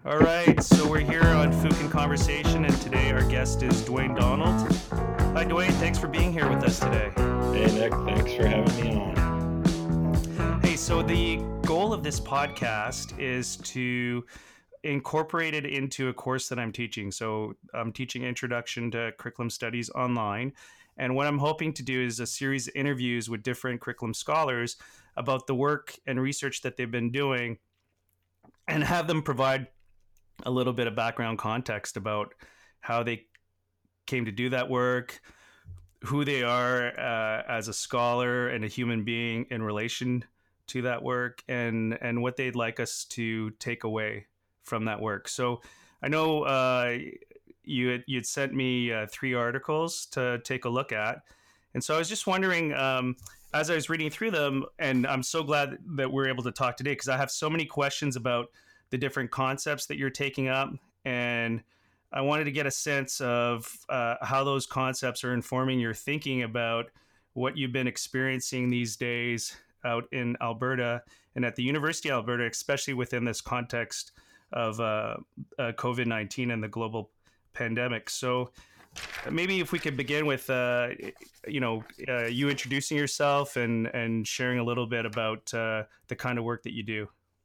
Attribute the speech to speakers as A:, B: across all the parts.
A: All right, so we're here on Fukin Conversation, and today our guest is Dwayne Donald. Hi, Dwayne. Thanks for being here with us today.
B: Hey, Nick. Thanks for having me on.
A: Hey, so the goal of this podcast is to incorporate it into a course that I'm teaching. So I'm teaching Introduction to Curriculum Studies online. And what I'm hoping to do is a series of interviews with different curriculum scholars about the work and research that they've been doing and have them provide a little bit of background context about how they came to do that work, who they are as a scholar and a human being in relation to that work, and what they'd like us to take away from that work. So I know you'd sent me 3 articles to take a look at, and so I was just wondering, as I was reading through them, and I'm so glad that we're able to talk today because I have so many questions about the different concepts that you're taking up, and I wanted to get a sense of how those concepts are informing your thinking about what you've been experiencing these days out in Alberta and at the University of Alberta, especially within this context of COVID-19 and the global pandemic. So maybe if we could begin with, you introducing yourself and sharing a little bit about the kind of work that you do.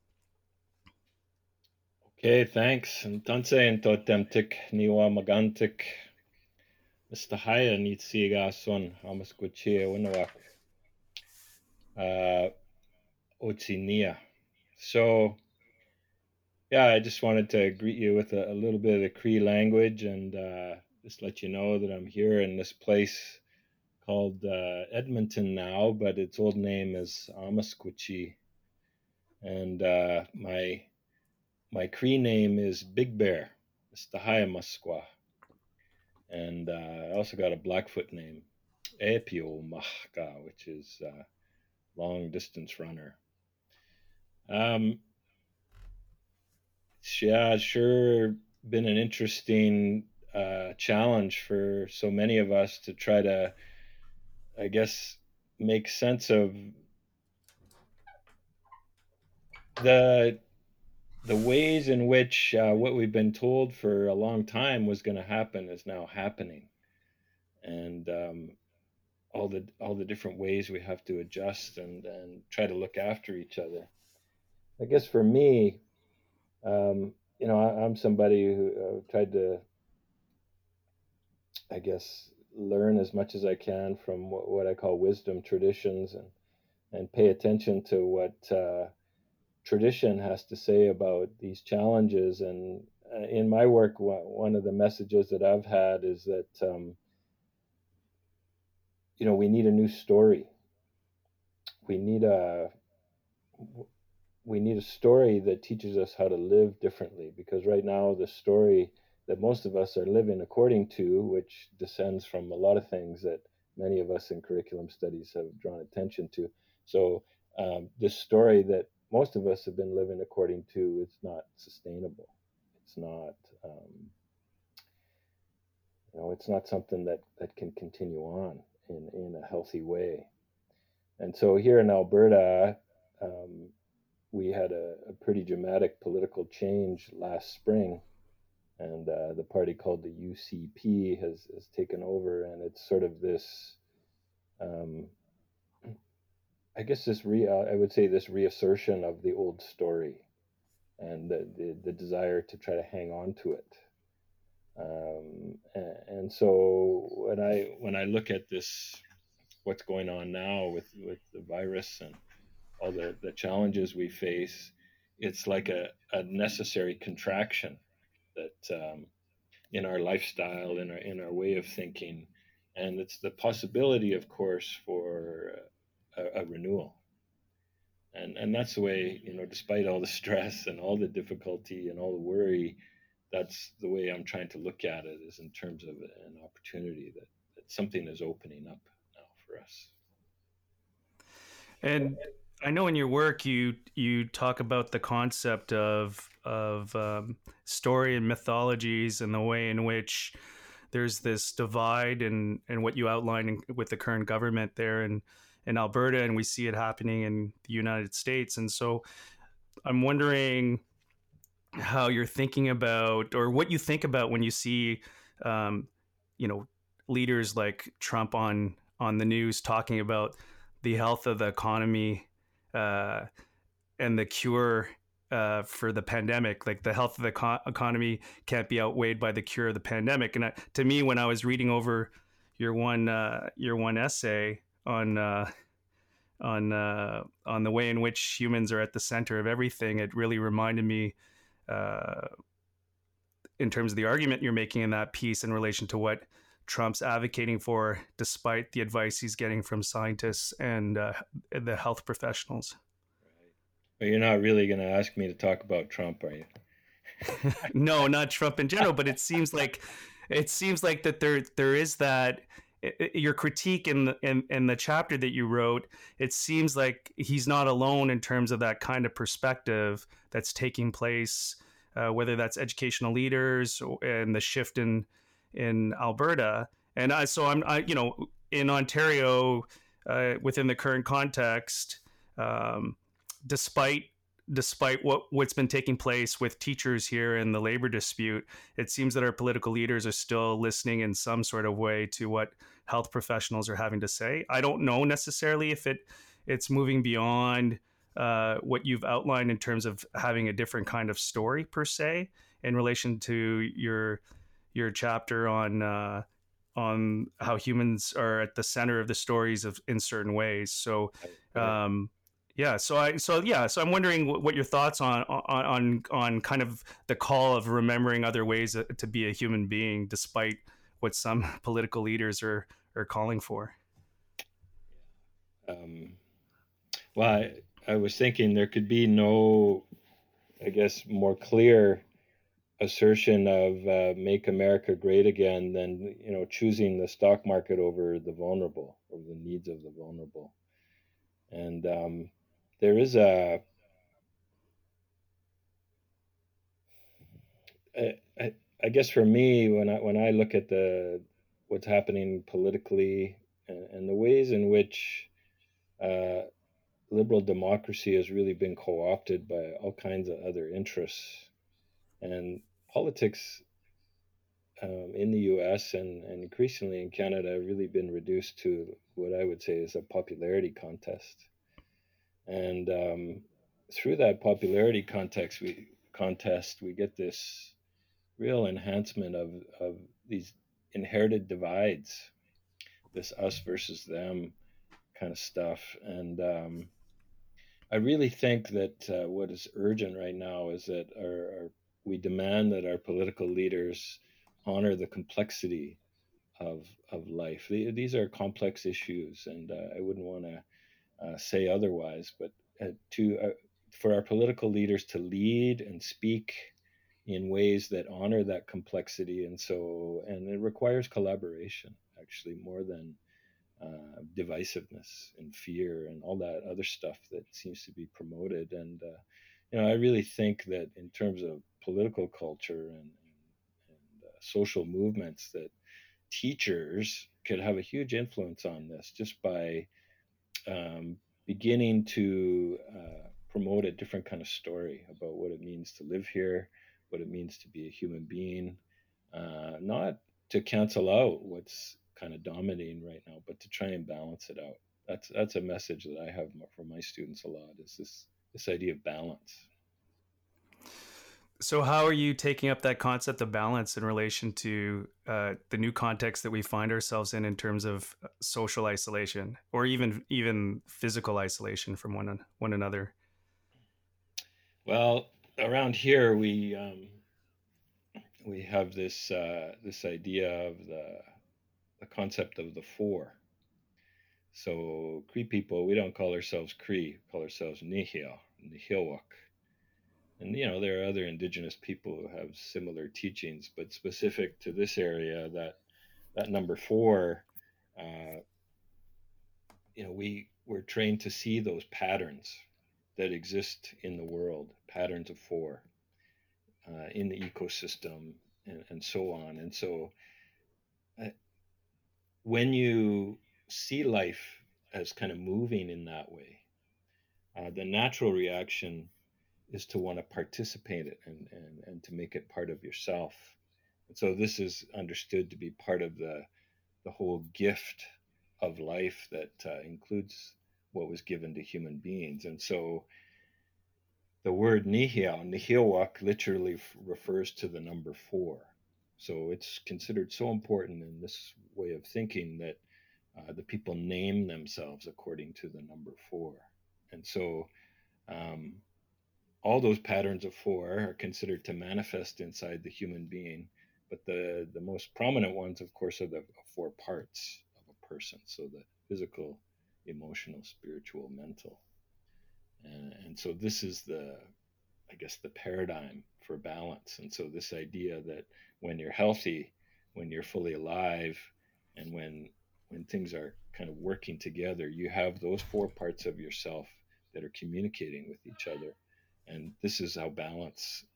B: Okay, thanks. And tansein totemtik niwa magantik. Mr. Haya nitsiga son hamaskuchia winawak. Otsinia. So, yeah, I just wanted to greet you with a little bit of the Cree language and just let you know that I'm here in this place called Edmonton now, but its old name is Amasquatchie. And my Cree name is Big Bear, Stahaya Musqua. And I also got a Blackfoot name, Epio Mahka, which is long distance runner. Yeah, sure been an interesting challenge for so many of us to try to, I guess, make sense of the ways in which what we've been told for a long time was going to happen is now happening, and all the different ways we have to adjust and try to look after each other. I guess for me, I'm somebody who tried to, I guess, learn as much as I can from what I call wisdom traditions and pay attention to what tradition has to say about these challenges. And in my work, one of the messages that I've had is that we need a new story. We need a story that teaches us how to live differently, because right now the story that most of us are living according to, which descends from a lot of things that many of us in curriculum studies have drawn attention to. So this story that most of us have been living according to, it's not sustainable. It's not, it's not something that can continue on in a healthy way. And so here in Alberta, we had a pretty dramatic political change last spring, and the party called the UCP has taken over, and it's sort of this, I guess I would say this reassertion of the old story, and the desire to try to hang on to it. And so when I look at this, what's going on now with the virus and all the challenges we face, it's like a necessary contraction that in our lifestyle, in our way of thinking, and it's the possibility, of course, for a renewal. And that's the way, despite all the stress and all the difficulty and all the worry, that's the way I'm trying to look at it, is in terms of an opportunity that something is opening up now for us.
A: And I know in your work you talk about the concept of story and mythologies and the way in which there's this divide and what you outline with the current government there in Alberta, and we see it happening in the United States. And so I'm wondering how you're thinking about, or what you think about when you see, um, you know, leaders like Trump on the news talking about the health of the economy, uh, and the cure for the pandemic. Like the health of the economy can't be outweighed by the cure of the pandemic. And to me, when I was reading over your one essay on the way in which humans are at the center of everything, it really reminded me, uh, in terms of the argument you're making in that piece in relation to what Trump's advocating for, despite the advice he's getting from scientists and the health professionals.
B: But you're not really going to ask me to talk about Trump, are you?
A: No, not Trump in general, but it seems like that there is that, your critique in the chapter that you wrote. It seems like he's not alone in terms of that kind of perspective that's taking place, whether that's educational leaders and the shift in Alberta. And in Ontario, within the current context, um, despite what's been taking place with teachers here in the labor dispute, it seems that our political leaders are still listening in some sort of way to what health professionals are having to say. I don't know necessarily if it's moving beyond what you've outlined in terms of having a different kind of story per se in relation to your chapter on how humans are at the center of the stories of in certain ways. So
B: Right.
A: um, so I'm wondering what your thoughts on kind of the call of remembering other ways to be a human being, despite what some political leaders are calling for.
B: Um, well, I was thinking there could be no, I guess, more clear assertion of "Make America Great Again" than choosing the stock market over the vulnerable, over the needs of the vulnerable. And there is I guess for me, when I look at the what's happening politically, and the ways in which uh, liberal democracy has really been co-opted by all kinds of other interests, and politics in the U.S. and increasingly in Canada have really been reduced to what I would say is a popularity contest. And through that popularity contest, we get this real enhancement of these inherited divides, this us versus them kind of stuff. And I really think that what is urgent right now is that we demand that our political leaders honor the complexity of life. These are complex issues, and I wouldn't want to say otherwise. But to for our political leaders to lead and speak in ways that honor that complexity, and it requires collaboration actually more than divisiveness and fear and all that other stuff that seems to be promoted. And I really think that in terms of political culture and social movements, that teachers could have a huge influence on this just by um, beginning to promote a different kind of story about what it means to live here, what it means to be a human being, not to cancel out what's kind of dominating right now, but to try and balance it out. That's a message that I have for my students a lot. Is this idea of balance?
A: So, how are you taking up that concept of balance in relation to the new context that we find ourselves in terms of social isolation, or even physical isolation from one another?
B: Well, around here we have this idea of the concept of the four. So Cree people, we don't call ourselves Cree, we call ourselves Nihil, Nihilwak. And there are other indigenous people who have similar teachings, but specific to this area, that number four, uh, we're trained to see those patterns that exist in the world, patterns of four in the ecosystem, and so on. And so uh, when you see life as kind of moving in that way, the natural reaction is to want to participate it and to make it part of yourself. And so this is understood to be part of the whole gift of life that includes what was given to human beings. And so the word Nihiwak, literally refers to the number 4. So it's considered so important in this way of thinking that the people name themselves according to the number 4. And so all those patterns of 4 are considered to manifest inside the human being. But the most prominent ones, of course, are the 4 parts of a person. So the physical, emotional, spiritual, mental. And so this is I guess, the paradigm for balance. And so this idea that when you're healthy, when you're fully alive, and when things are kind of working together, you have those 4 parts of yourself that are communicating with each other. And this is how balance,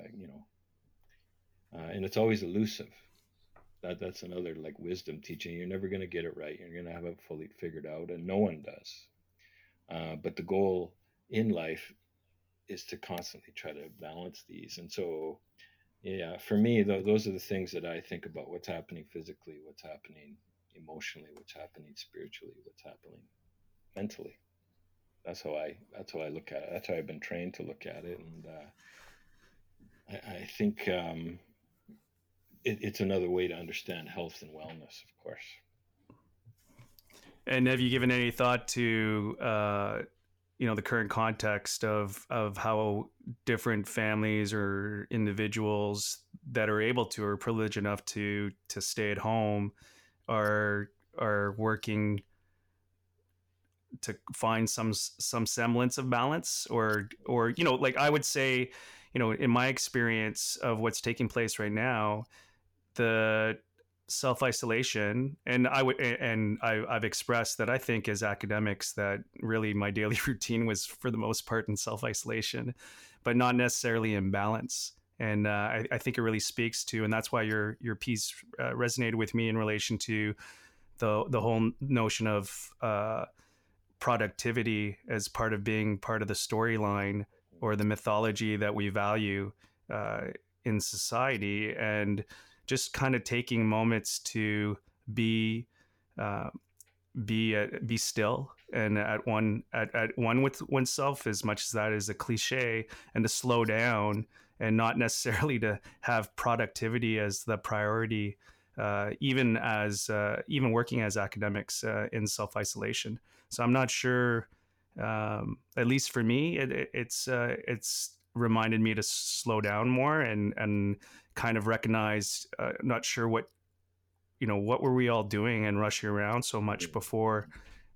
B: and it's always elusive. That's another like wisdom teaching. You're never going to get it right. You're going to have it fully figured out, and no one does. But the goal in life is to constantly try to balance these. And so, yeah, for me, those are the things that I think about: what's happening physically, what's happening emotionally, what's happening spiritually, what's happening mentally. That's how I look at it. That's how I've been trained to look at it, and I think it's another way to understand health and wellness, of course.
A: And have you given any thought to the current context of how different families or individuals that are able to or privileged enough to stay at home are working to find some semblance of balance, or like I would say, in my experience of what's taking place right now, the self-isolation, and I've expressed that I think as academics that really my daily routine was for the most part in self-isolation, but not necessarily in balance. And I think it really speaks to, and that's why your piece resonated with me in relation to the whole notion of productivity as part of being part of the storyline or the mythology that we value in society, and just kind of taking moments to be still and at one with oneself, as much as that is a cliche, and to slow down and not necessarily to have productivity as the priority, even working as academics in self-isolation. So I'm not sure, at least for me, it's reminded me to slow down more and kind of recognize, not sure what were we all doing and rushing around so much before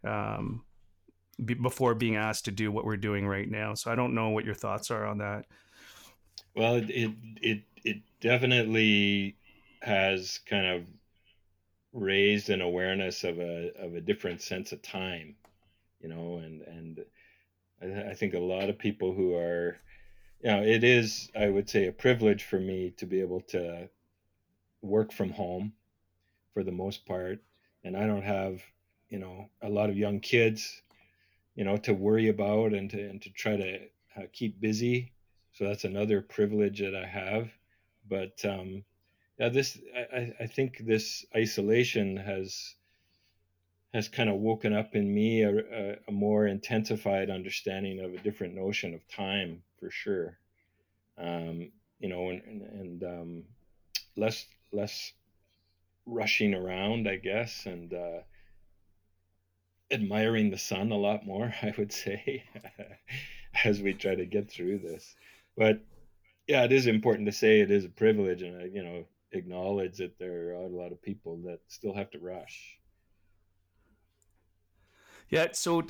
A: being asked to do what we're doing right now. So I don't know what your thoughts are on that.
B: Well, it definitely has kind of raised an awareness of a different sense of time, and I think a lot of people who are, it is, I would say, a privilege for me to be able to work from home for the most part, and I don't have, a lot of young kids, to worry about and to try to keep busy. So that's another privilege that I have. But yeah, I think this isolation has kind of woken up in me a more intensified understanding of a different notion of time, for sure. And less rushing around, I guess, and admiring the sun a lot more, I would say, as we try to get through this. But yeah, it is important to say it is a privilege, and I, acknowledge that there are a lot of people that still have to rush.
A: Yeah. So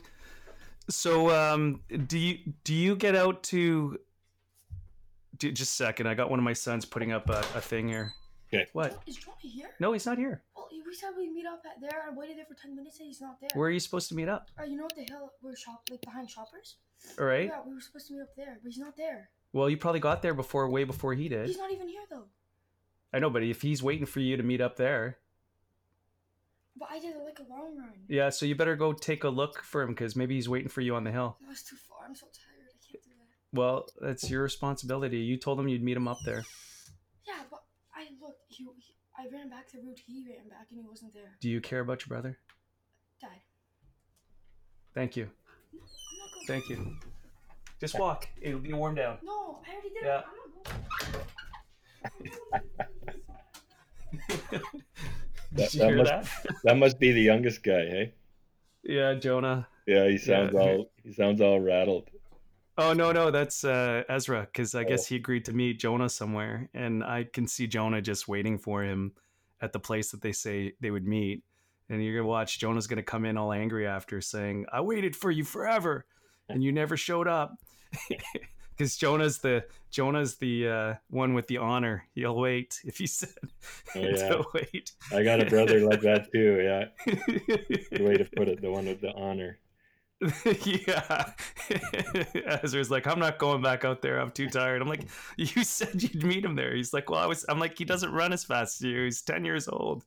A: do you get out to? Just a second. I got one of my sons putting up a thing here.
B: Okay.
A: What?
C: Is Johnny here?
A: No, he's not here.
C: Well, we said we'd meet up at there. I waited there for 10 minutes and he's not there.
A: Where are you supposed to meet up?
C: You know what the hill we're behind Shoppers?
A: All right.
C: Yeah, we were supposed to meet up there, but he's not there.
A: Well, you probably got there way before he did.
C: He's not even here though.
A: I know, but if he's waiting for you to meet up there.
C: But I did like a long run.
A: Yeah, so you better go take a look for him, because maybe he's waiting for you on the hill.
C: That was too far. I'm so tired. I can't do that.
A: Well, that's your responsibility. You told him you'd meet him up there.
C: Yeah, but I looked. I ran back the route he ran back, and he wasn't there.
A: Do you care about your brother?
C: Dad.
A: Thank you.
C: No, I'm not going.
A: Thank you. Just walk. It'll be warm down.
C: No, I already did.
A: Yeah. Did you hear that?
B: That must be the youngest guy, hey?
A: Yeah, Jonah.
B: Yeah, he sounds all rattled.
A: Oh no, that's Ezra, because I guess he agreed to meet Jonah somewhere, and I can see Jonah just waiting for him at the place that they say they would meet. And you're gonna watch Jonah's gonna come in all angry after, saying, "I waited for you forever, and you never showed up." Because Jonah's the one with the honor. He'll wait if he said to wait.
B: I got a brother like that too. Yeah, good way to put it. The one with the honor.
A: Yeah. Ezra's like, I'm not going back out there. I'm too tired. I'm like, you said you'd meet him there. He's like, well, I'm like, he doesn't run as fast as you. He's 10 years old.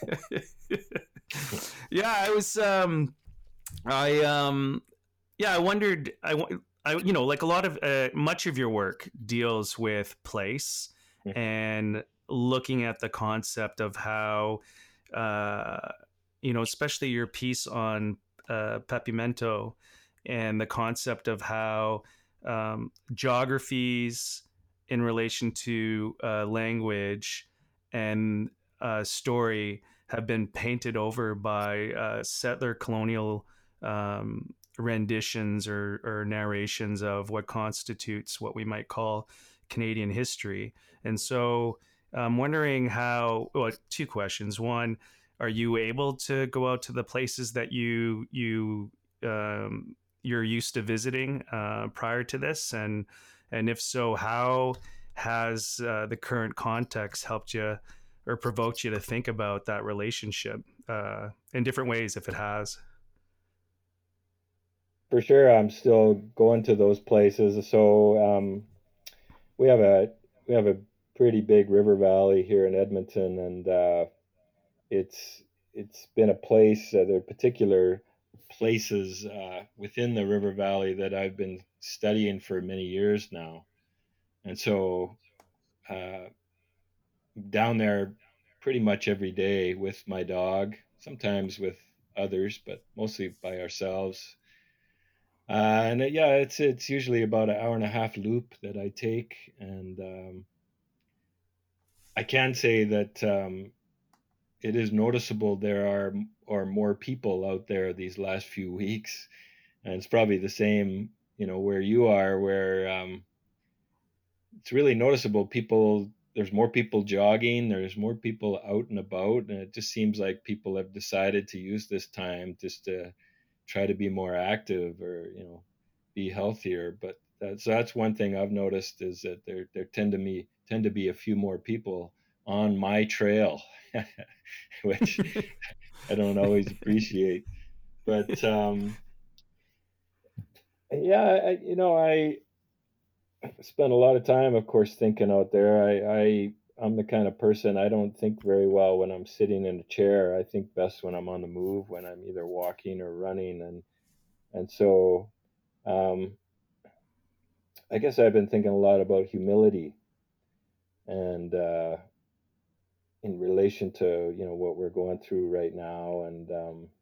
A: Yeah, I was, I wondered, like a lot of, much of your work deals with place and looking at the concept of how, especially your piece on Papiamento and the concept of how geographies in relation to language and story have been painted over by settler colonial renditions or narrations of what constitutes what we might call Canadian history. And so I'm wondering how, well, two questions. One, are you able to go out to the places that you're used to visiting prior to this, and if so, how has the current context helped you or provoked you to think about that relationship in different ways, if it has?
B: For sure, I'm still going to those places. So we have a pretty big river valley here in Edmonton, and it's it's been a place. There are particular places within the river valley that I've been studying for many years now, and so uh, down there pretty much every day with my dog, sometimes with others, but mostly by ourselves. And yeah, it's usually about an hour and a half loop that I take, and I can say that it is noticeable there are more people out there these last few weeks, and it's probably the same, where you are, where it's really noticeable. There's more people jogging, there's more people out and about, and it just seems like people have decided to use this time just to try to be more active or be healthier. But that's one thing I've noticed, is that there tend to be a few more people on my trail, which I don't always appreciate. But yeah, I spend a lot of time, of course, thinking out there. I'm the kind of person, I don't think very well when I'm sitting in a chair. I think best when I'm on the move, when I'm either walking or running, and so um, I guess I've been thinking a lot about humility, and in relation to what we're going through right now, and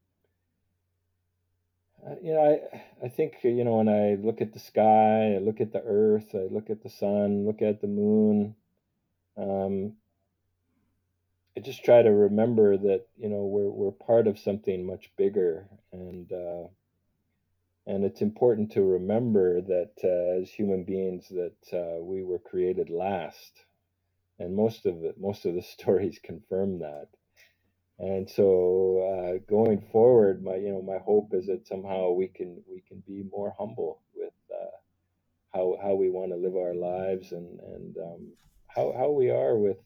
B: I think when I look at the sky, I look at the earth, I look at the sun, look at the moon. Um, I just try to remember that we're part of something much bigger, and it's important to remember that as human beings, that we were created last, and most of the stories confirm that. And so going forward, my hope is that somehow we can be more humble with how we want to live our lives, and how we are with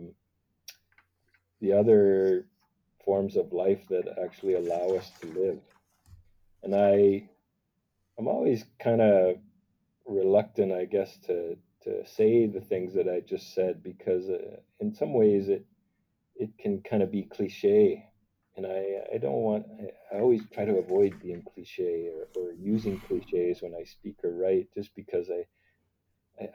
B: the other forms of life that actually allow us to live. And I'm always kind of reluctant, I guess, to say the things that I just said, because in some ways it can kind of be cliche, and I don't want. I always try to avoid being cliche, or using cliches when I speak or write, just because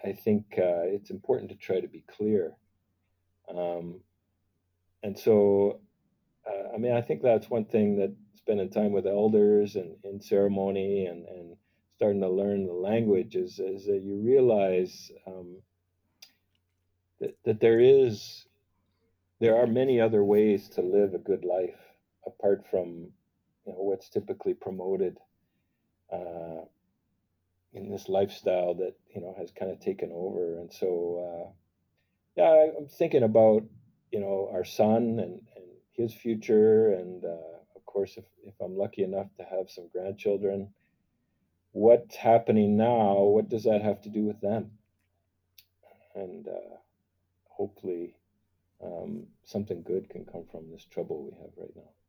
B: I think it's important to try to be clear. Um, and so, I mean, I think that's one thing that spending time with elders and in ceremony and starting to learn the language is that you realize that there are many other ways to live a good life apart from what's typically promoted uh, in this lifestyle that has kind of taken over. And so yeah, I'm thinking about our son and his future, and of course, if I'm lucky enough to have some grandchildren, what's happening now? What does that have to do with them? And hopefully, something good can come from this trouble we have right now.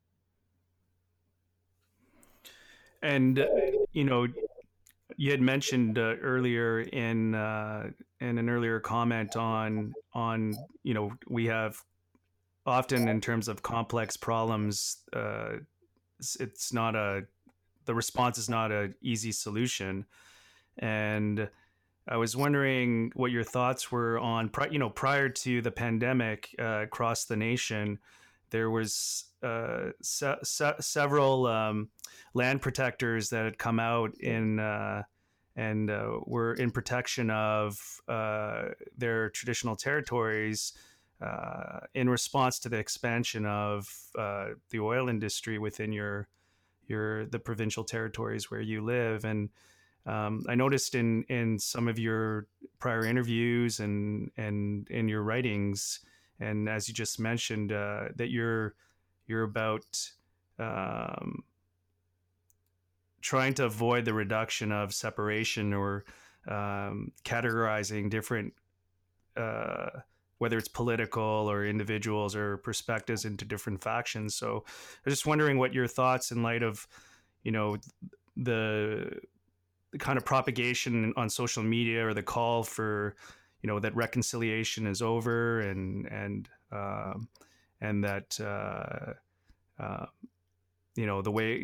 A: And you know, you had mentioned earlier in an earlier comment on we have often in terms of complex problems, it's not a the response is not a easy solution. And I was wondering what your thoughts were on, prior to the pandemic across the nation, there was several land protectors that had come out in and were in protection of their traditional territories in response to the expansion of the oil industry within the provincial territories where you live. And I noticed in some of your prior interviews and in your writings, and as you just mentioned, that you're about um, trying to avoid the reduction of separation or categorizing different, uh, whether it's political or individuals or perspectives, into different factions. So I was just wondering what your thoughts in light of, you know, the kind of propagation on social media or the call for, that reconciliation is over and that uh, the way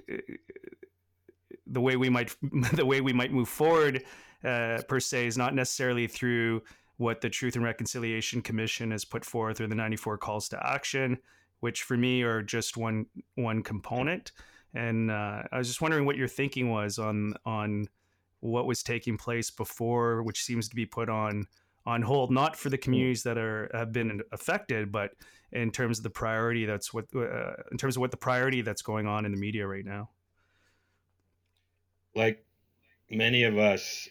A: the way we might the way we might move forward per se is not necessarily through what the Truth and Reconciliation Commission has put forth or the 94 calls to action, which for me are just one component. And I was just wondering what your thinking was on what was taking place before, which seems to be put on hold, not for the communities that have been affected, but in terms of the priority in terms of what the priority that's going on in the media right now.
B: Like many of us,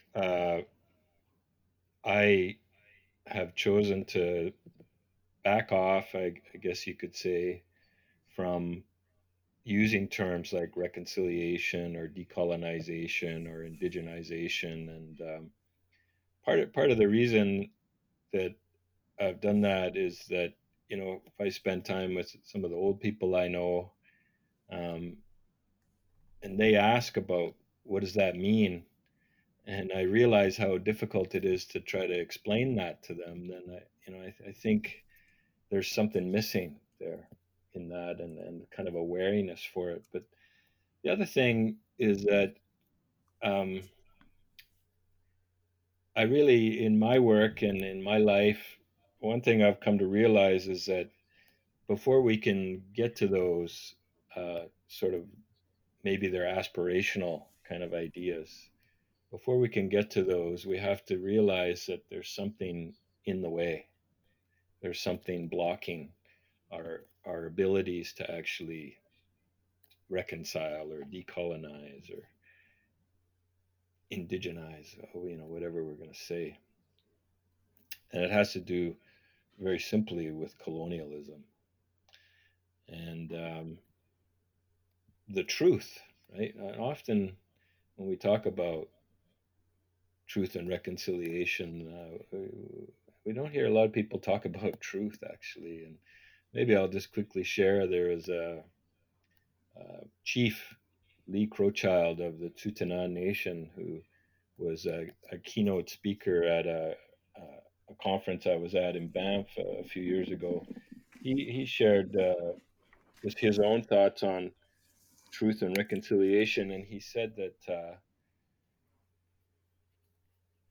B: I have chosen to back off, I guess you could say, from using terms like reconciliation or decolonization or indigenization. And part of the reason that I've done that is that if I spend time with some of the old people I know, um, and they ask about what does that mean, and I realize how difficult it is to try to explain that to them, then I think there's something missing there in that, and kind of a wariness for it. But the other thing is that um, I really, in my work and in my life, one thing I've come to realize is that before we can get to those sort of, maybe they're aspirational kind of ideas, before we can get to those, we have to realize that there's something in the way. There's something blocking our abilities to actually reconcile or decolonize or indigenize, whatever we're going to say. And it has to do very simply with colonialism and the truth, right? Often when we talk about truth and reconciliation, we don't hear a lot of people talk about truth, actually. And maybe I'll just quickly share, there was a chief, Lee Crowchild of the Tsuut'ina Nation, who was a keynote speaker at a conference I was at in Banff a few years ago. He shared just his own thoughts on truth and reconciliation, and he said that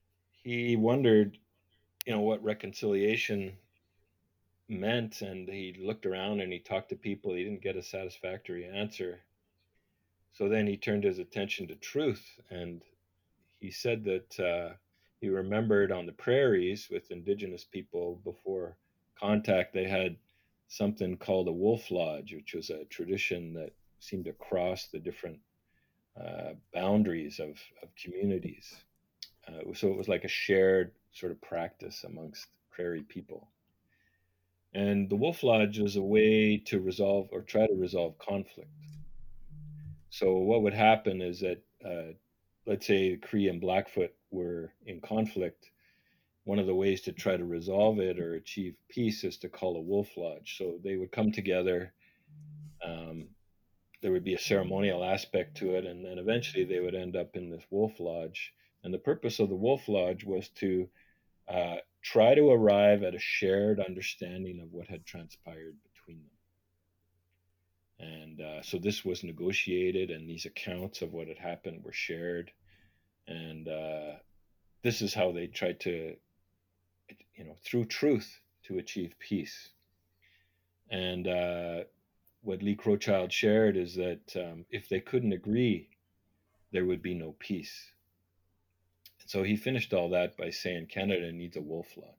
B: he wondered, what reconciliation meant, and he looked around and he talked to people. He didn't get a satisfactory answer. So then he turned his attention to truth, and he said that he remembered on the prairies with indigenous people before contact, they had something called a wolf lodge, which was a tradition that seemed to cross the different boundaries of communities. So it was like a shared sort of practice amongst prairie people. And the wolf lodge was a way to resolve or try to resolve conflict. So what would happen is that, let's say Cree and Blackfoot were in conflict. One of the ways to try to resolve it or achieve peace is to call a wolf lodge. So they would come together. Um, there would be a ceremonial aspect to it, and then eventually they would end up in this wolf lodge. And the purpose of the wolf lodge was to try to arrive at a shared understanding of what had transpired between them. And so this was negotiated, and these accounts of what had happened were shared. And this is how they tried to, through truth, to achieve peace. And what Lee Crowchild shared is that if they couldn't agree, there would be no peace. And so he finished all that by saying Canada needs a wolf lodge.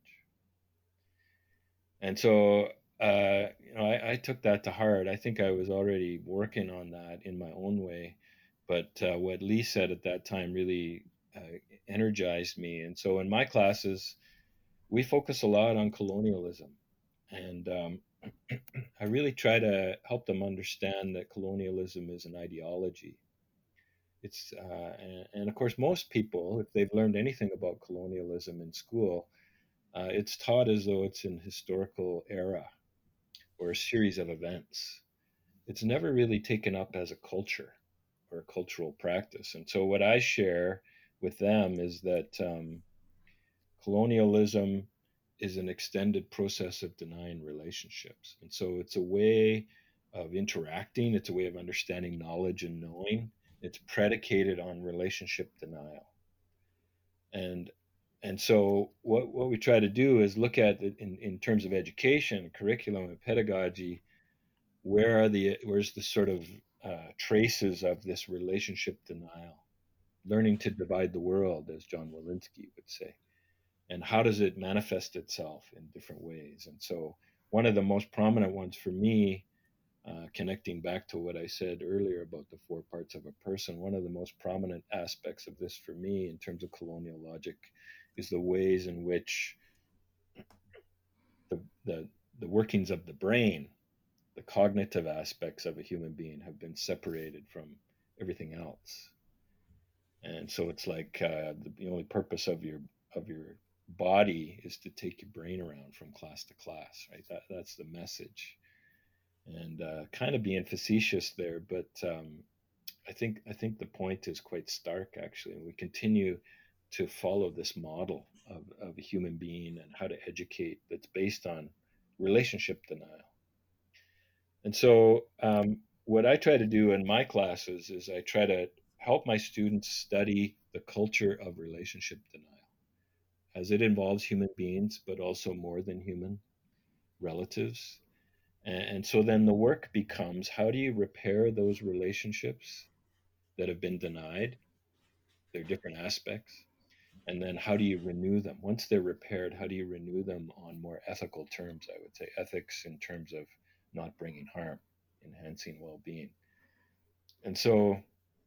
B: And so I took that to heart. I think I was already working on that in my own way, but what Lee said at that time really energized me. And so in my classes, we focus a lot on colonialism, and I really try to help them understand that colonialism is an ideology. It's and of course, most people, if they've learned anything about colonialism in school, it's taught as though it's an historical era or a series of events. It's never really taken up as a culture or a cultural practice. And so, what I share with them is that colonialism is an extended process of denying relationships. And so, it's a way of interacting, it's a way of understanding knowledge and knowing. It's predicated on relationship denial. And so what we try to do is look at it in terms of education, curriculum, and pedagogy. Where's the sort of traces of this relationship denial, learning to divide the world, as John Walensky would say, and how does it manifest itself in different ways? And so one of the most prominent ones for me, connecting back to what I said earlier about the four parts of a person, one of the most prominent aspects of this for me in terms of colonial logic is the ways in which the workings of the brain, the cognitive aspects of a human being, have been separated from everything else. And so it's like the only purpose of your body is to take your brain around from class to class, right? That's the message. And kind of being facetious there, but I think the point is quite stark, actually. And we continue to follow this model of a human being and how to educate that's based on relationship denial. And so, what I try to do in my classes is I try to help my students study the culture of relationship denial, as it involves human beings, but also more than human relatives. And so then the work becomes, how do you repair those relationships that have been denied, their different aspects? And then how do you renew them? Once they're repaired, how do you renew them on more ethical terms? I would say ethics in terms of not bringing harm, enhancing well being. And so,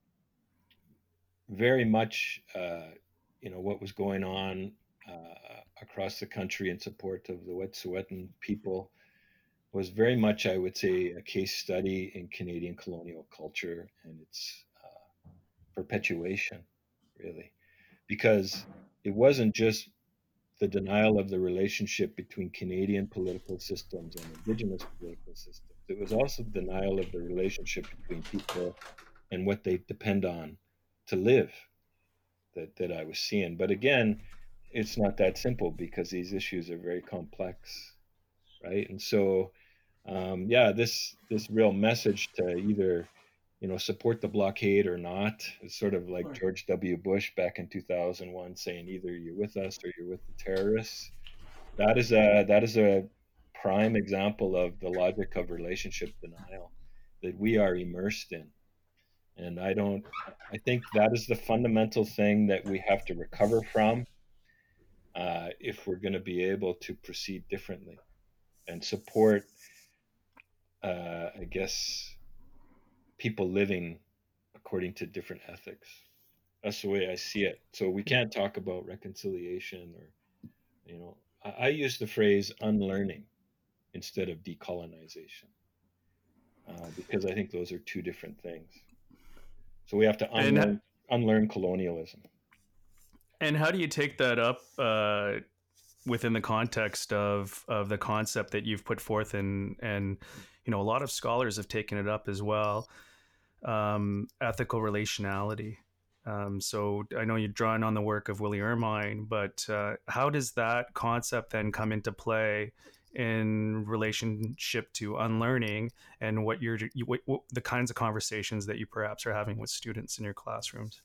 B: very much, what was going on across the country in support of the Wet'suwet'en people was very much, I would say, a case study in Canadian colonial culture and its perpetuation, really, because it wasn't just the denial of the relationship between Canadian political systems and Indigenous political systems. It was also denial of the relationship between people and what they depend on to live that I was seeing. But again, it's not that simple because these issues are very complex, right? And so, this real message to either support the blockade or not. It's sort of like George W. Bush back in 2001 saying either you're with us or you're with the terrorists. That is a prime example of the logic of relationship denial that we are immersed in. And I think that is the fundamental thing that we have to recover from if we're going to be able to proceed differently and support, I guess, people living according to different ethics. That's the way I see it. So we can't talk about reconciliation or, I use the phrase unlearning instead of decolonization because I think those are two different things. So we have to
A: And
B: unlearn colonialism.
A: and how do you take that up within the context of the concept that you've put forth, and a lot of scholars have taken it up as well, ethical relationality. So I know you're drawing on the work of Willie Ermine, but how does that concept then come into play in relationship to unlearning, and what the kinds of conversations that you perhaps are having with students in your classrooms?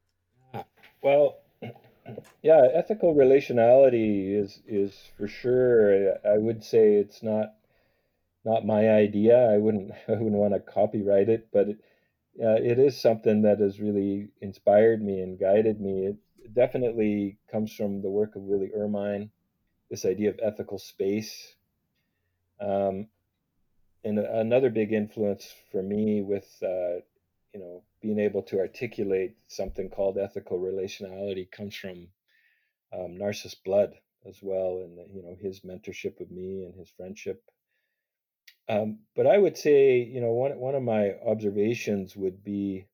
B: Well, yeah, ethical relationality is for sure. I would say it's not my idea. I wouldn't want to copyright it, but it is something that has really inspired me and guided me. It definitely comes from the work of Willie Ermine, this idea of ethical space. Um, and another big influence for me with being able to articulate something called ethical relationality comes from Narcissus Blood as well, and his mentorship of me and his friendship. But I would say, one of my observations would be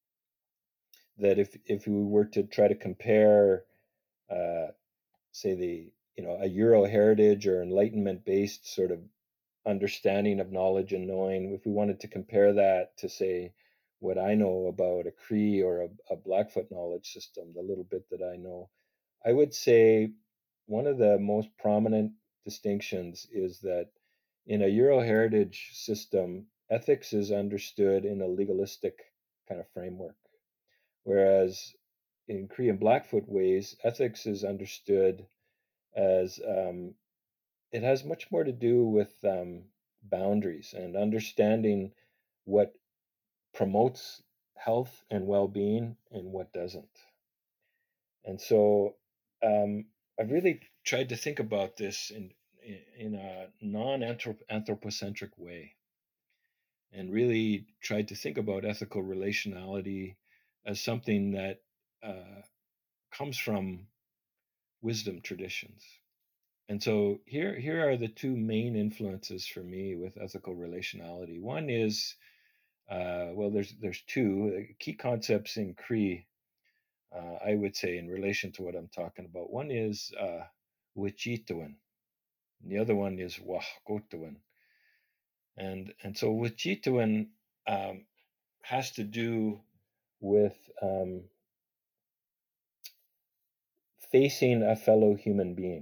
B: that if we were to try to compare, uh, say a Euro heritage or Enlightenment based sort of understanding of knowledge and knowing, if we wanted to compare that to say what I know about a Cree or a Blackfoot knowledge system, the little bit that I know, I would say one of the most prominent distinctions is that in a Euro heritage system, ethics is understood in a legalistic kind of framework, whereas in Cree and Blackfoot ways, ethics is understood as it has much more to do with boundaries and understanding what promotes health and well-being and what doesn't. And so I've really tried to think about this in a non-anthropocentric way, and really tried to think about ethical relationality as something that comes from wisdom traditions. And so here are the two main influences for me with ethical relationality. One is there's two key concepts in Cree. I would say in relation to what I'm talking about. One is Wichituan, and the other one is Wahkotuan. And so Wichituan has to do with facing a fellow human being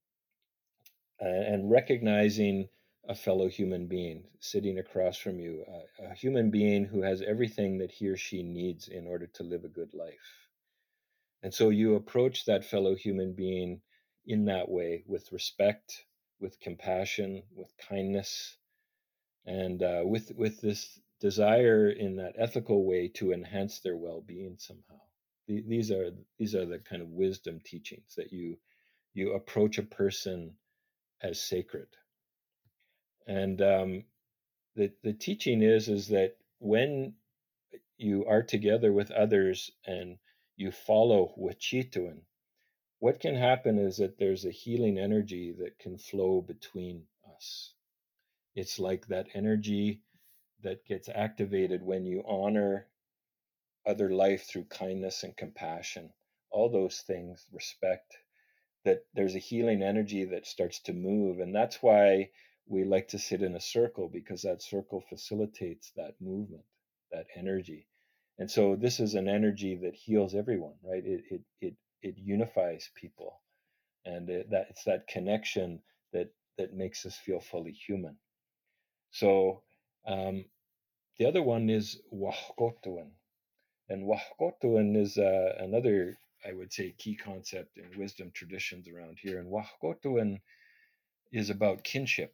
B: and recognizing a fellow human being sitting across from you, a human being who has everything that he or she needs in order to live a good life. And so you approach that fellow human being in that way, with respect, with compassion, with kindness, and with this desire in that ethical way to enhance their well-being somehow. These are the kind of wisdom teachings that you approach a person as sacred. And the teaching is that when you are together with others and you follow Wachituan, what can happen is that there's a healing energy that can flow between us. It's like that energy that gets activated when you honor other life through kindness and compassion, all those things, respect, that there's a healing energy that starts to move. And that's why we like to sit in a circle, because that circle facilitates that movement, that energy. And so this is an energy that heals everyone, right? It unifies people, and it's that connection that makes us feel fully human. So um, the other one is Wahkotuan. And Wahkotuan is another, I would say, key concept in wisdom traditions around here. And Wahkotuan is about kinship.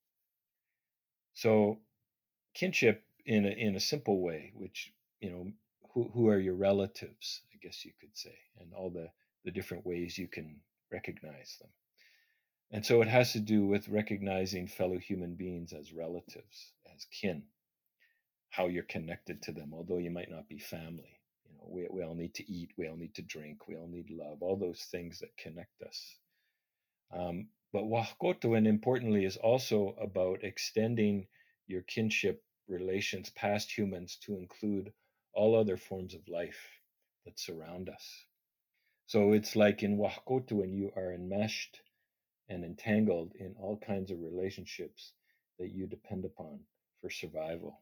B: So kinship in a simple way, which, who are your relatives, I guess you could say, and all the different ways you can recognize them. And so it has to do with recognizing fellow human beings as relatives, as kin, how you're connected to them, although you might not be family. We all need to eat, we all need to drink, we all need love, all those things that connect us. But Wahkotuan, importantly, is also about extending your kinship relations past humans to include all other forms of life that surround us. So it's like in Wahkotuan, you are enmeshed and entangled in all kinds of relationships that you depend upon for survival.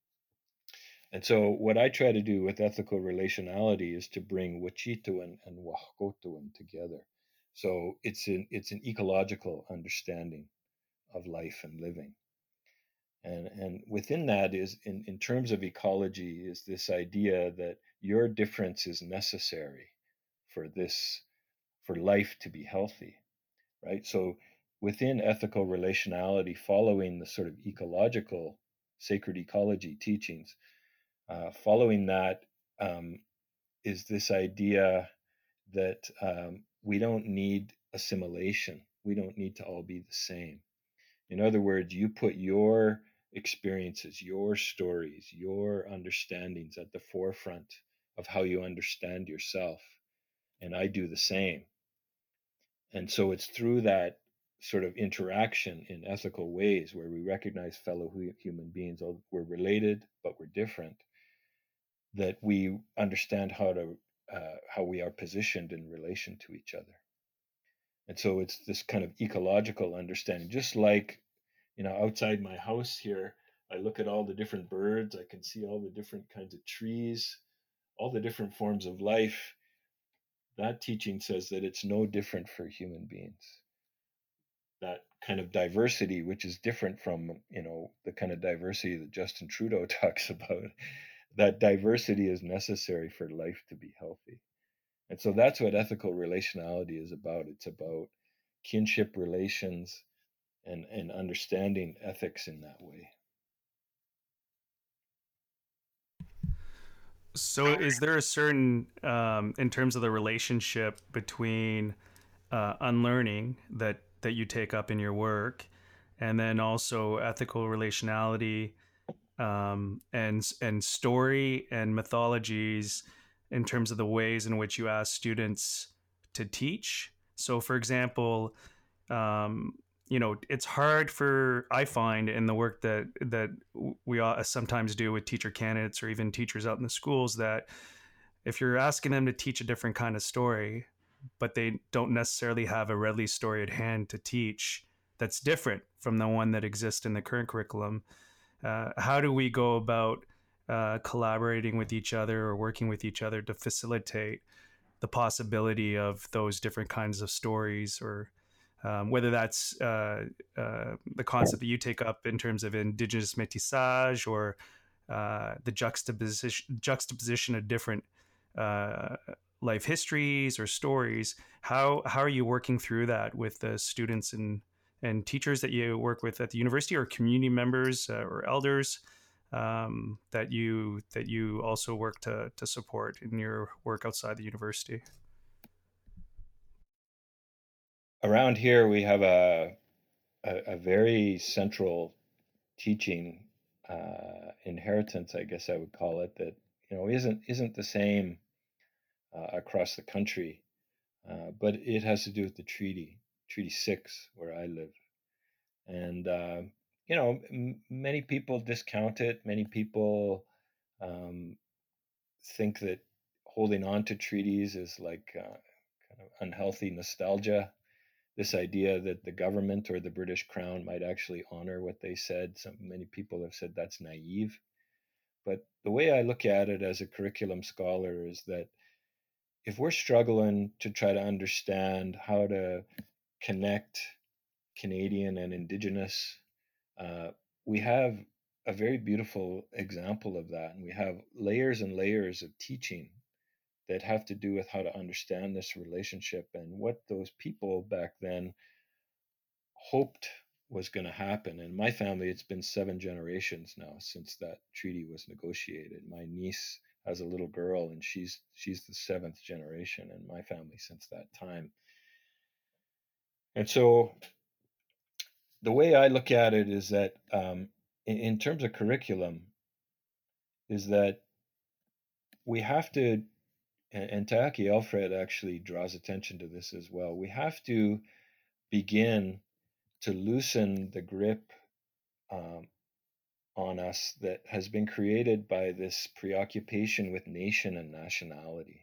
B: And so, what I try to do with ethical relationality is to bring Wachituan and Wahkotuan together. So it's an ecological understanding of life and living. And within that is, in terms of ecology, is this idea that your difference is necessary for for life to be healthy, right? So within ethical relationality, following the sort of ecological sacred ecology teachings, following that is this idea that we don't need assimilation. We don't need to all be the same. In other words, you put your experiences, your stories, your understandings at the forefront of how you understand yourself. And I do the same. And so it's through that sort of interaction in ethical ways where we recognize fellow human beings, we're related, but we're different, that we understand how we are positioned in relation to each other. And so it's this kind of ecological understanding, just like, outside my house here, I look at all the different birds, I can see all the different kinds of trees, all the different forms of life. That teaching says that it's no different for human beings. That kind of diversity, which is different from, the kind of diversity that Justin Trudeau talks about, that diversity is necessary for life to be healthy. And so that's what ethical relationality is about. It's about kinship relations and understanding ethics in that way.
A: So, is there a certain, in terms of the relationship between unlearning that you take up in your work, and then also ethical relationality, and story and mythologies in terms of the ways in which you ask students to teach? So, for example, um, it's hard for, I find, in the work that we sometimes do with teacher candidates or even teachers out in the schools, that if you're asking them to teach a different kind of story, but they don't necessarily have a readily story at hand to teach that's different from the one that exists in the current curriculum, how do we go about collaborating with each other or working with each other to facilitate the possibility of those different kinds of stories, or whether that's the concept that you take up in terms of indigenous métissage, or the juxtaposition of different uh, life histories or stories. How are you working through that with the students and teachers that you work with at the university, or community members or elders that you also work to support in your work outside the university?
B: Around here, we have a very central teaching inheritance, I guess I would call it, that isn't the same across the country, but it has to do with the Treaty 6, where I live. And many people discount it. Many people um, think that holding on to treaties is like kind of unhealthy nostalgia. This idea that the government or the British Crown might actually honor what they said. Many people have said that's naive. But the way I look at it as a curriculum scholar is that if we're struggling to try to understand how to connect Canadian and Indigenous, uh, we have a very beautiful example of that. And we have layers and layers of teaching that have to do with how to understand this relationship and what those people back then hoped was going to happen. In my family, it's been 7 generations now since that treaty was negotiated. My niece has a little girl, and she's the seventh generation in my family since that time. And so the way I look at it is that in terms of curriculum, is that we have to, and Taaki Alfred actually draws attention to this as well. We have to begin to loosen the grip um, on us that has been created by this preoccupation with nation and nationality.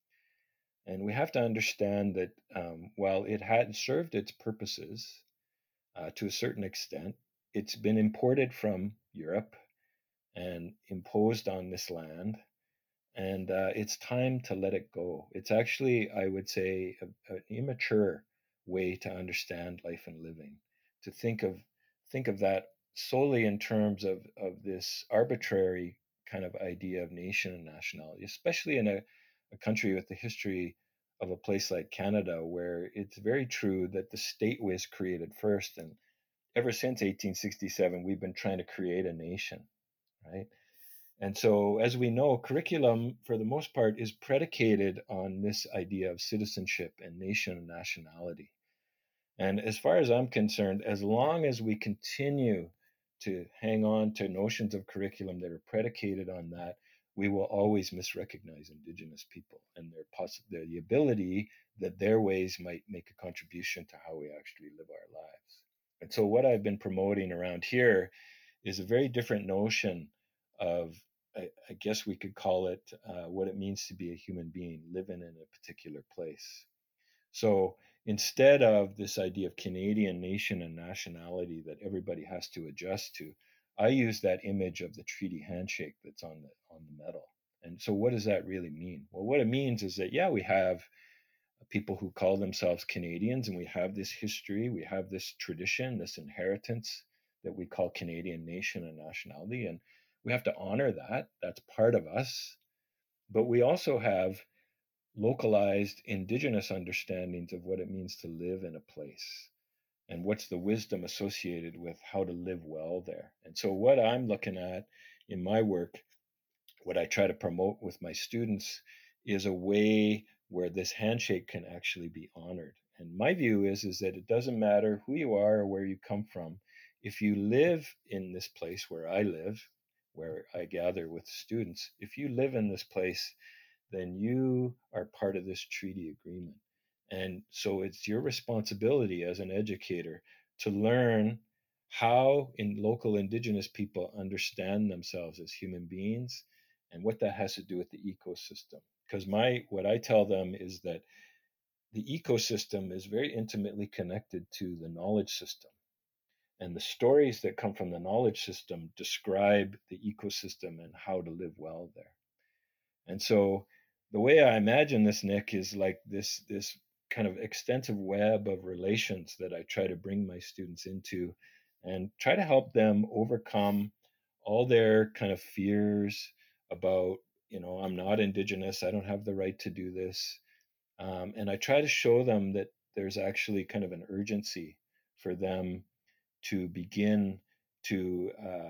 B: And we have to understand that while it had served its purposes to a certain extent, it's been imported from Europe and imposed on this land. And it's time to let it go. It's actually, I would say, an immature way to understand life and living. To think of that solely in terms of this arbitrary kind of idea of nation and nationality, especially in a country with the history of a place like Canada, where it's very true that the state was created first, and ever since 1867, we've been trying to create a nation, right? And so, as we know, curriculum, for the most part, is predicated on this idea of citizenship and nation and nationality. And as far as I'm concerned, as long as we continue to hang on to notions of curriculum that are predicated on that, we will always misrecognize Indigenous people and the ability that their ways might make a contribution to how we actually live our lives. And so, what I've been promoting around here is a very different notion of, I guess we could call it what it means to be a human being living in a particular place. So instead of this idea of Canadian nation and nationality that everybody has to adjust to, I use that image of the treaty handshake that's on the medal. And so what does that really mean? Well, what it means is that, yeah, we have people who call themselves Canadians, and we have this history, we have this tradition, this inheritance that we call Canadian nation and nationality, and we have to honor that. That's part of us. But we also have localized indigenous understandings of what it means to live in a place and what's the wisdom associated with how to live well there. And so, what I'm looking at in my work, what I try to promote with my students, is a way where this handshake can actually be honored. And my view is that it doesn't matter who you are or where you come from. If you live in this place where I live, where I gather with students, if you live in this place, then you are part of this treaty agreement. And so it's your responsibility as an educator to learn how in local indigenous people understand themselves as human beings and what that has to do with the ecosystem. Because what I tell them is that the ecosystem is very intimately connected to the knowledge system. And the stories that come from the knowledge system describe the ecosystem and how to live well there. And so the way I imagine this, Nick, is like this kind of extensive web of relations that I try to bring my students into and try to help them overcome all their kind of fears about, I'm not Indigenous, I don't have the right to do this. And I try to show them that there's actually kind of an urgency for them to begin to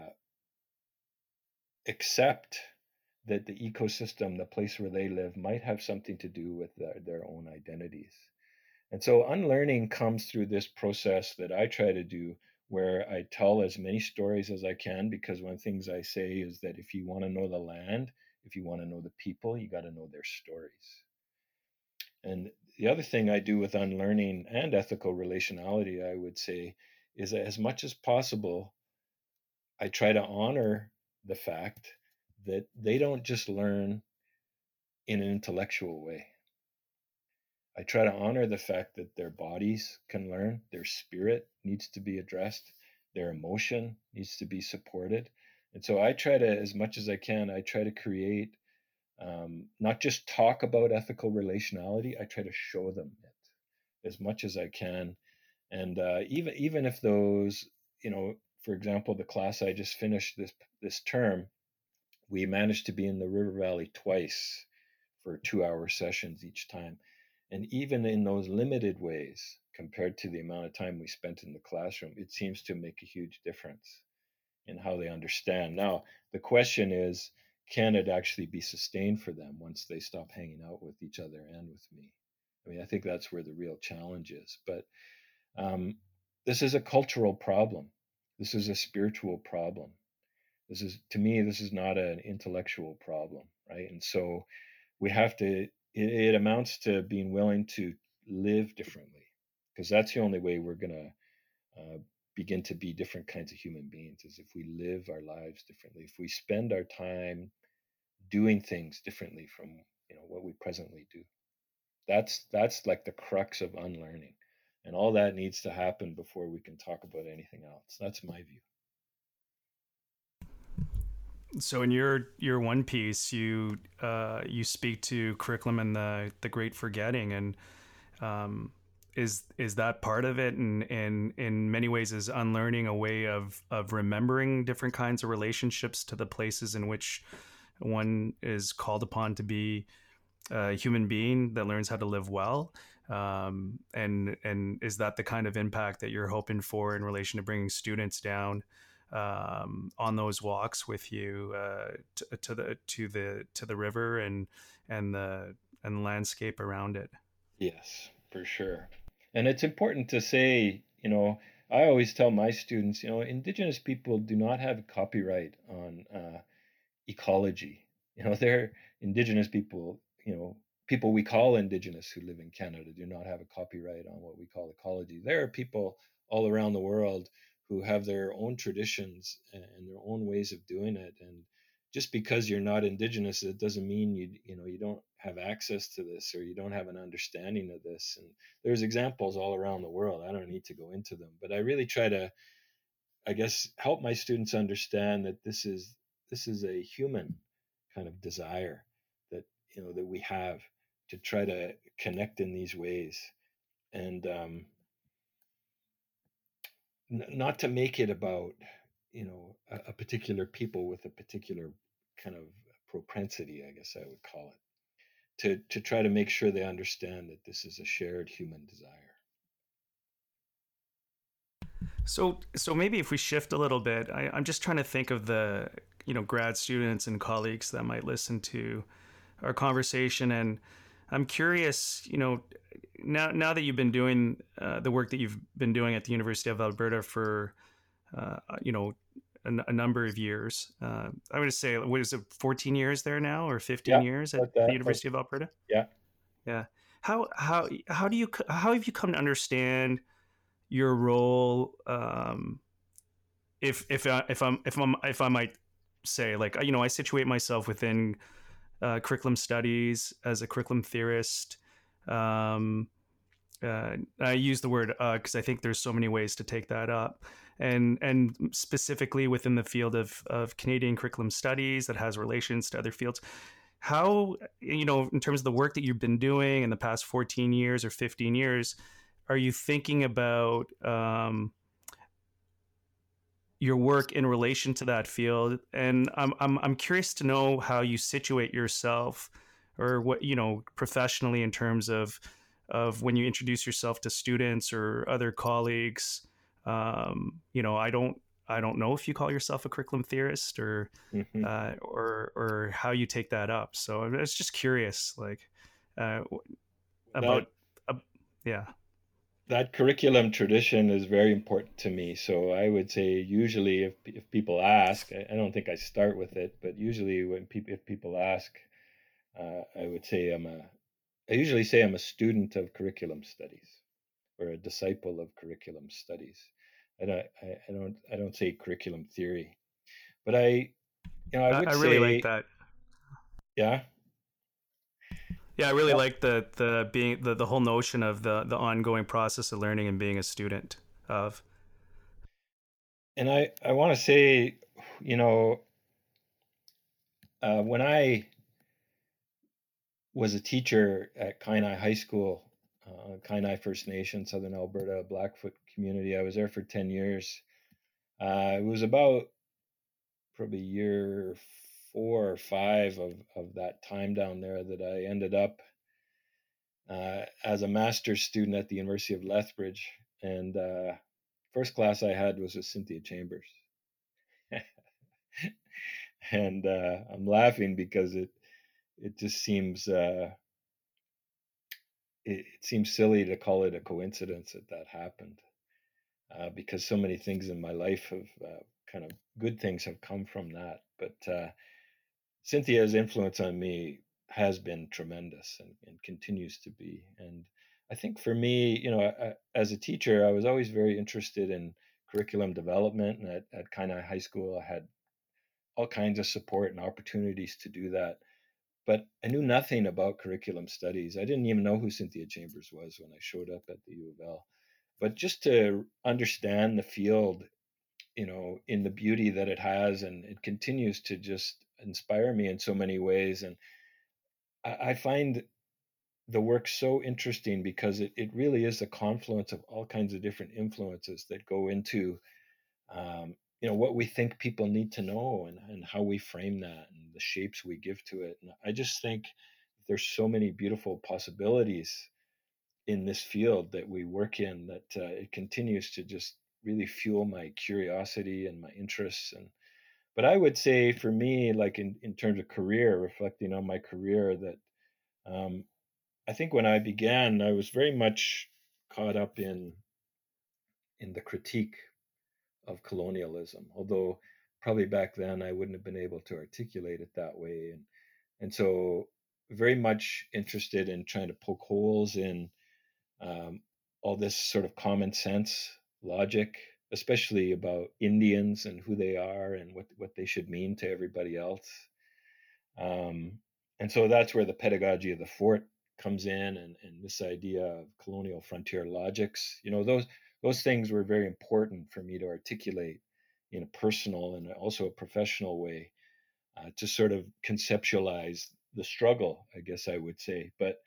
B: accept that the ecosystem, the place where they live, might have something to do with their own identities. And so unlearning comes through this process that I try to do, where I tell as many stories as I can, because one of the things I say is that if you want to know the land, if you want to know the people, you got to know their stories. And the other thing I do with unlearning and ethical relationality, I would say, is that as much as possible, I try to honor the fact that they don't just learn in an intellectual way. I try to honor the fact that their bodies can learn, their spirit needs to be addressed, their emotion needs to be supported. And so I try to, as much as I can, I try to create, not just talk about ethical relationality, I try to show them it as much as I can. And even if those, for example, the class I just finished this term, we managed to be in the river valley twice for 2-hour sessions each time. And even in those limited ways, compared to the amount of time we spent in the classroom, it seems to make a huge difference in how they understand. Now, the question is, can it actually be sustained for them once they stop hanging out with each other and with me? I mean, I think that's where the real challenge is. But this is a cultural problem. This is a spiritual problem. This is, to me, this is not an intellectual problem, right? And so we have to, it amounts to being willing to live differently, because that's the only way we're going to begin to be different kinds of human beings, is if we live our lives differently, if we spend our time doing things differently from what we presently do. That's like the crux of unlearning, and all that needs to happen before we can talk about anything else. That's my view.
A: So in your one piece, you speak to curriculum and the great forgetting, and is that part of it? And in many ways, is unlearning a way of remembering different kinds of relationships to the places in which one is called upon to be a human being that learns how to live well? And is that the kind of impact that you're hoping for in relation to bringing students down on those walks with you to the river and the landscape around it?
B: Yes, for sure. And it's important to say, I always tell my students, Indigenous people do not have copyright on ecology. They're Indigenous people, people we call Indigenous who live in Canada do not have a copyright on what we call ecology. There are people all around the world who have their own traditions and their own ways of doing it. And just because you're not Indigenous, it doesn't mean you don't have access to this, or you don't have an understanding of this. And there's examples all around the world. I don't need to go into them, but I really try to, I guess, help my students understand that this is a human kind of desire that that we have to try to connect in these ways, and not to make it about a particular people with a particular kind of propensity, I guess I would call it, to try to make sure they understand that this is a shared human desire.
A: So maybe if we shift a little bit, I'm just trying to think of the grad students and colleagues that might listen to our conversation, and I'm curious, now that you've been doing the work that you've been doing at the University of Alberta for a number of years. I would say, what is it, 14 years there now, or 15
B: Yeah,
A: years at
B: about that.
A: the University of Alberta?
B: Yeah.
A: Yeah. How have you come to understand your role? If I might say, like, I situate myself within curriculum studies as a curriculum theorist. I use the word because I think there's so many ways to take that up, and specifically within the field of Canadian curriculum studies that has relations to other fields. How, in terms of the work that you've been doing in the past 14 years or 15 years, are you thinking about your work in relation to that field? And I'm curious to know how you situate yourself, or what, professionally, in terms of when you introduce yourself to students or other colleagues. I don't know if you call yourself a curriculum theorist, or
B: Hmm.
A: or how you take that up. So I was just curious, like, uh,
B: that
A: about yeah.
B: that curriculum tradition is very important to me. So I would say, usually, if people ask, I don't think I start with it, but usually if people ask, I would say I usually say I'm a student of curriculum studies, or a disciple of curriculum studies. I don't say curriculum theory, but I would
A: I really like
B: say,
A: that.
B: yeah.
A: Yeah, I really like the being the whole notion of the ongoing process of learning and being a student of.
B: And I want to say, you know, when I was a teacher at Kainai High School, Kainai First Nation, Southern Alberta, Blackfoot community, I was there for 10 years. It was about probably year 4 or 5 of that time down there that I ended up as a master's student at the University of Lethbridge. And first class I had was with Cynthia Chambers. And I'm laughing because it just seems it seems silly to call it a coincidence that that happened, because so many things in my life have kind of good things have come from that. But Cynthia's influence on me has been tremendous and continues to be. And I think for me, as a teacher, I was always very interested in curriculum development. And at Kainai High School, I had all kinds of support and opportunities to do that. But I knew nothing about curriculum studies. I didn't even know who Cynthia Chambers was when I showed up at the U of L. But just to understand the field, in the beauty that it has, and it continues to just inspire me in so many ways. And I find the work so interesting because it really is a confluence of all kinds of different influences that go into what we think people need to know, and how we frame that and the shapes we give to it. And I just think there's so many beautiful possibilities in this field that we work in that it continues to just really fuel my curiosity and my interests. And but I would say for me, like in terms of career, reflecting on my career, that um, I think when I began, I was very much caught up in the critique of colonialism, although probably back then I wouldn't have been able to articulate it that way. And so very much interested in trying to poke holes in um, all this sort of common sense logic, especially about Indians and who they are and what they should mean to everybody else. Um, and so that's where the pedagogy of the fort comes in, and this idea of colonial frontier logics. Those things were very important for me to articulate in a personal and also a professional way, to sort of conceptualize the struggle, I guess I would say. But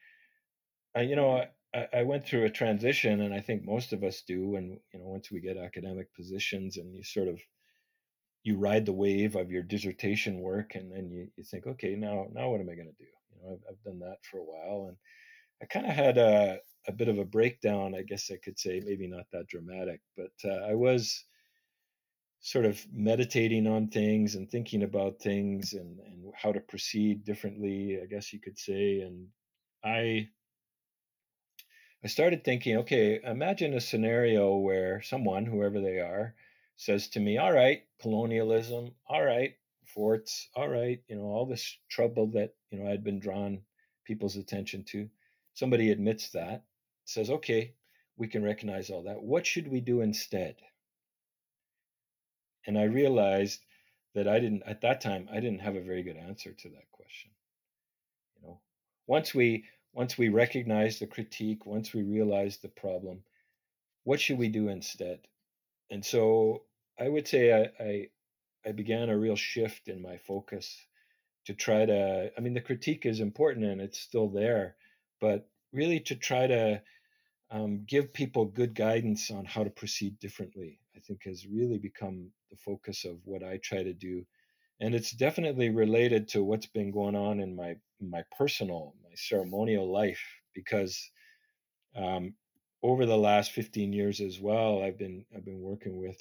B: I went through a transition, and I think most of us do. And once we get academic positions, and you ride the wave of your dissertation work, and then you think, okay, now what am I going to do? I've done that for a while, and I kind of had a bit of a breakdown, I guess I could say, maybe not that dramatic, but I was sort of meditating on things and thinking about things, and how to proceed differently, I guess you could say. And I I started thinking, okay, imagine a scenario where someone, whoever they are, says to me, all right, colonialism, all right, forts, all right, all this trouble that, I'd been drawn people's attention to. Somebody admits that, says, okay, we can recognize all that. What should we do instead? And I realized that at that time, I didn't have a very good answer to that question. You know, once we recognize the critique, once we realize the problem, what should we do instead? And so I would say I began a real shift in my focus to try to, I mean, the critique is important and it's still there, but really to try to give people good guidance on how to proceed differently, I think has really become the focus of what I try to do. And it's definitely related to what's been going on in my ceremonial life, because um, over the last 15 years as well, I've been working with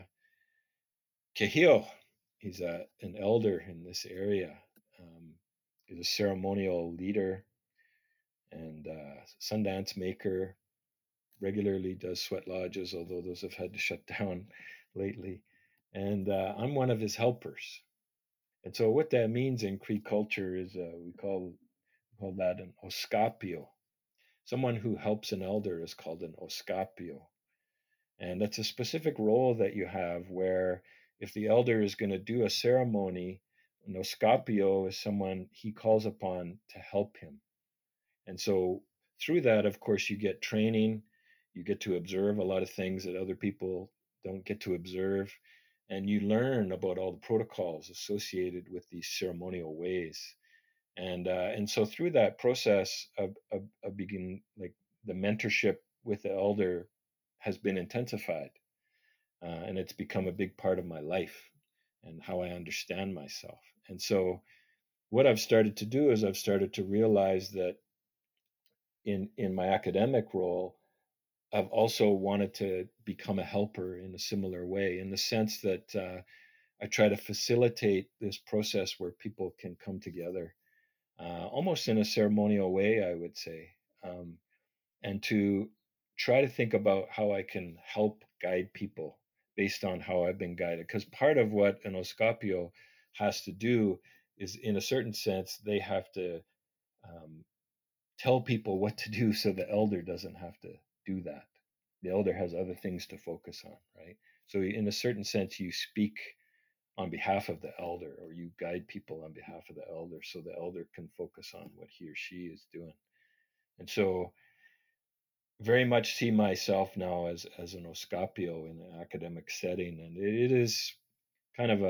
B: Kehio. He's an elder in this area. Um, he's a ceremonial leader and Sundance maker. Regularly does sweat lodges, although those have had to shut down lately. And I'm one of his helpers. And so what that means in Cree culture is we call that an oscapio. Someone who helps an elder is called an oscapio. And that's a specific role that you have where if the elder is going to do a ceremony, Noscapio is someone he calls upon to help him. And so through that, of course, you get training, you get to observe a lot of things that other people don't get to observe, and you learn about all the protocols associated with these ceremonial ways. And so through that process of begin like the mentorship with the elder has been intensified. and it's become a big part of my life and how I understand myself. And so, what I've started to do is I've started to realize that in my academic role, I've also wanted to become a helper in a similar way, in the sense that I try to facilitate this process where people can come together, almost in a ceremonial way, I would say, um, and to try to think about how I can help guide people based on how I've been guided. Because part of what an Oscapio has to do is, in a certain sense, they have to um, tell people what to do so the elder doesn't have to do that. The elder has other things to focus on, right? So, in a certain sense, you speak on behalf of the elder, or you guide people on behalf of the elder so the elder can focus on what he or she is doing. And so, very much see myself now as an Oscapio in an academic setting, and it is kind of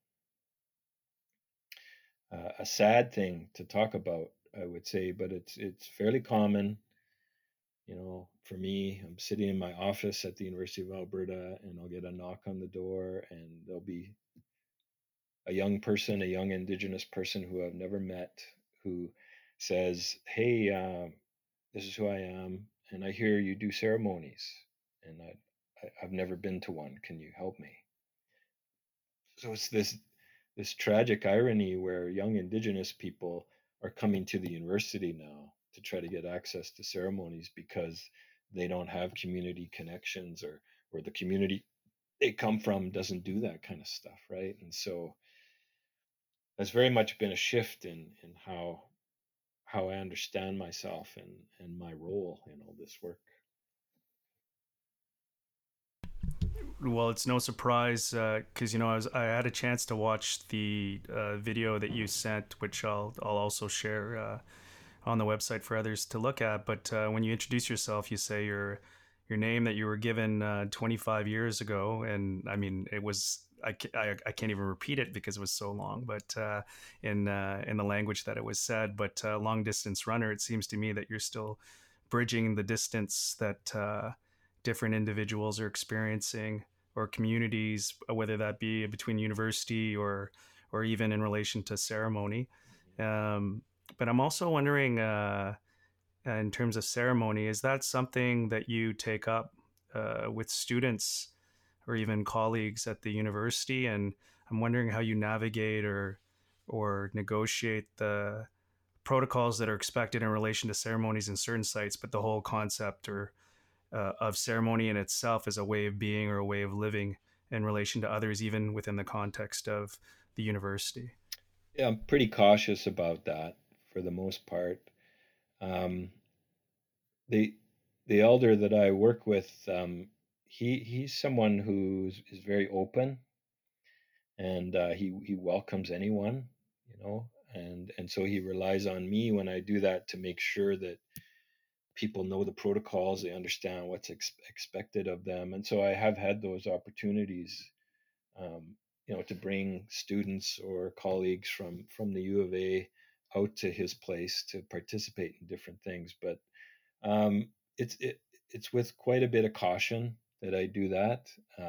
B: a sad thing to talk about, I would say, but it's fairly common. For me, I'm sitting in my office at the University of Alberta, and I'll get a knock on the door, and there'll be a young person, a young Indigenous person who I've never met, who says, "Hey, this is who I am, and I hear you do ceremonies, and I've never been to one. Can you help me?" So it's this tragic irony where young Indigenous people are coming to the university now to try to get access to ceremonies because they don't have community connections, or the community they come from doesn't do that kind of stuff, right? And so there's very much been a shift in how I understand myself and my role in all this work.
A: Well, it's no surprise because I had a chance to watch the video that you sent, which I'll also share on the website for others to look at. But when you introduce yourself, you say your name that you were given 25 years ago, and I mean it was I can't even repeat it because it was so long, but in the language that it was said. But long distance runner, it seems to me that you're still bridging the distance that different individuals are experiencing, or communities, whether that be between university or even in relation to ceremony. Um, but I'm also wondering, in terms of ceremony, is that something that you take up with students or even colleagues at the university? And I'm wondering how you navigate or negotiate the protocols that are expected in relation to ceremonies in certain sites, but the whole concept or of ceremony in itself as a way of being or a way of living in relation to others, even within the context of the university.
B: Yeah, I'm pretty cautious about that for the most part. Um, the the elder that I work with, he's someone is very open, and he welcomes anyone, and so he relies on me when I do that to make sure that people know the protocols, they understand what's expected of them, and so I have had those opportunities, um, to bring students or colleagues from the U of A out to his place to participate in different things, but um, it's with quite a bit of caution that I do that.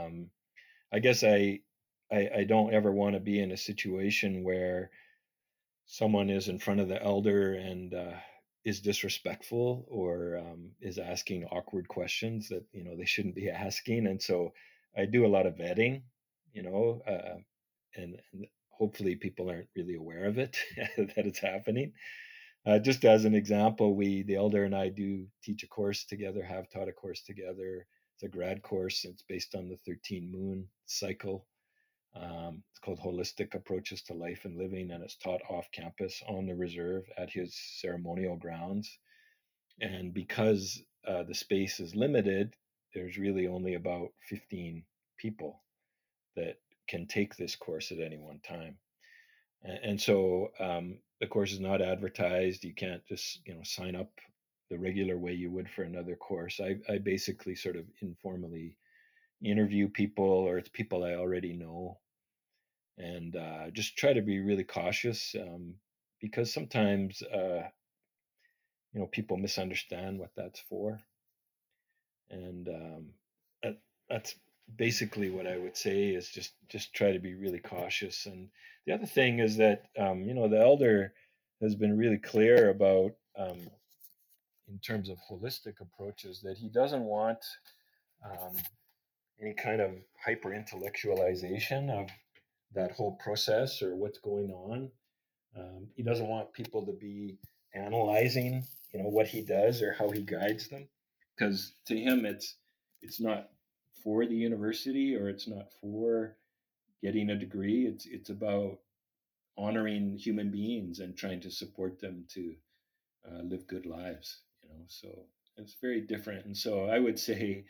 B: I guess I don't ever want to be in a situation where someone is in front of the elder and is disrespectful, or is asking awkward questions that they shouldn't be asking, and so I do a lot of vetting, you know, and hopefully people aren't really aware of it that it's happening. Just as an example, the elder and I do teach a course together, have taught a course together. It's a grad course. It's based on the 13 moon cycle. It's called Holistic Approaches to Life and Living, and it's taught off campus on the reserve at his ceremonial grounds. And because the space is limited, there's really only about 15 people that can take this course at any one time. And so the course is not advertised. You can't just sign up the regular way you would for another course. I basically sort of informally interview people, or it's people I already know, and just try to be really cautious, because sometimes people misunderstand what that's for, and that, that's basically what I would say is just try to be really cautious. And the other thing is that the elder has been really clear about in terms of holistic approaches that he doesn't want um, any kind of hyper intellectualization of that whole process or what's going on. He doesn't want people to be analyzing, what he does or how he guides them, because to him it's not for the university or it's not for getting a degree. It's about honoring human beings and trying to support them to live good lives. So it's very different. And so I would say,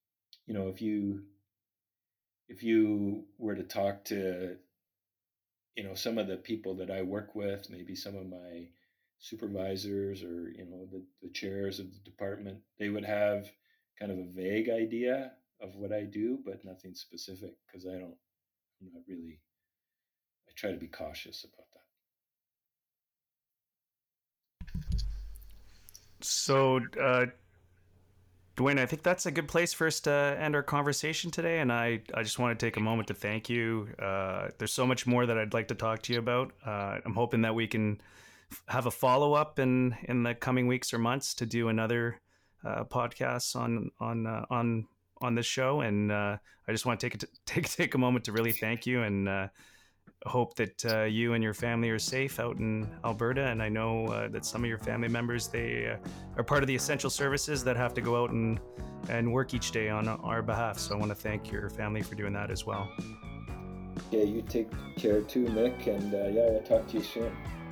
B: if you were to talk to some of the people that I work with, maybe some of my supervisors or the chairs of the department, they would have kind of a vague idea of what I do, but nothing specific, because I'm not really, I try to be cautious about that.
A: So, Dwayne, I think that's a good place for us to end our conversation today. And I just want to take a moment to thank you. There's so much more that I'd like to talk to you about. I'm hoping that we can have a follow-up in the coming weeks or months to do another podcast on this show. And I just want to take a moment to really thank you and hope that you and your family are safe out in Alberta. And I know that some of your family members, they are part of the essential services that have to go out and work each day on our behalf. So I want to thank your family for doing that as well.
B: Yeah, you take care too, Nick, and we'll talk to you soon.